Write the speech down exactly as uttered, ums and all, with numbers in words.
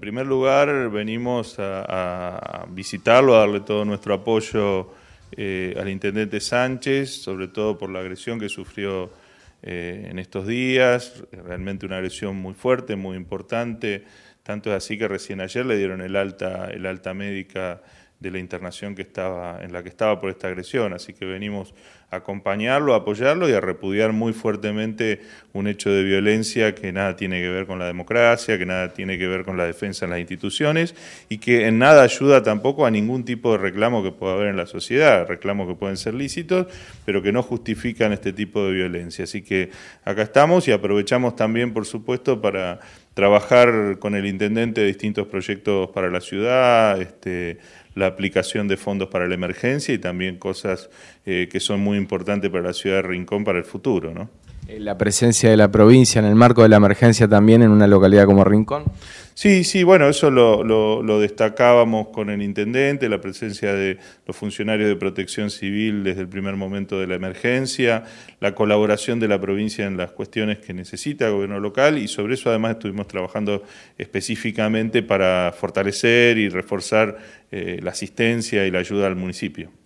primer lugar, venimos a, a visitarlo, a darle todo nuestro apoyo eh, al intendente Sánchez, sobre todo por la agresión que sufrió eh, en estos días, realmente una agresión muy fuerte, muy importante, tanto es así que recién ayer le dieron el alta, el alta médica de la internación que estaba, en la que estaba por esta agresión, así que venimos a acompañarlo, a apoyarlo y a repudiar muy fuertemente un hecho de violencia que nada tiene que ver con la democracia, que nada tiene que ver con la defensa en las instituciones y que en nada ayuda tampoco a ningún tipo de reclamo que pueda haber en la sociedad, reclamos que pueden ser lícitos, pero que no justifican este tipo de violencia. Así que acá estamos y aprovechamos también, por supuesto, para trabajar con el intendente de distintos proyectos para la ciudad, este, la aplicación de fondos para la emergencia y también cosas eh, que son muy importantes para la ciudad de Rincón para el futuro, ¿no? La presencia de la provincia en el marco de la emergencia también en una localidad como Rincón. Sí, sí, bueno, eso lo, lo, lo destacábamos con el intendente, la presencia de los funcionarios de protección civil desde el primer momento de la emergencia, la colaboración de la provincia en las cuestiones que necesita el gobierno local y sobre eso además estuvimos trabajando específicamente para fortalecer y reforzar eh, la asistencia y la ayuda al municipio.